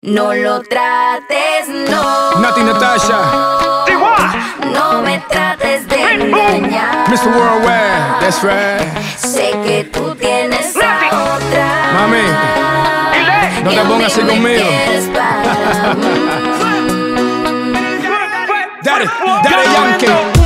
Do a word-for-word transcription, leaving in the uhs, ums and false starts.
No lo trates, no. Nati Natasha. No me trates de engañar. mister Worldwide, that's right. Sé que tú tienes a otra. Mami, no te pongas así conmigo. Para... Daddy, Daddy Yankee.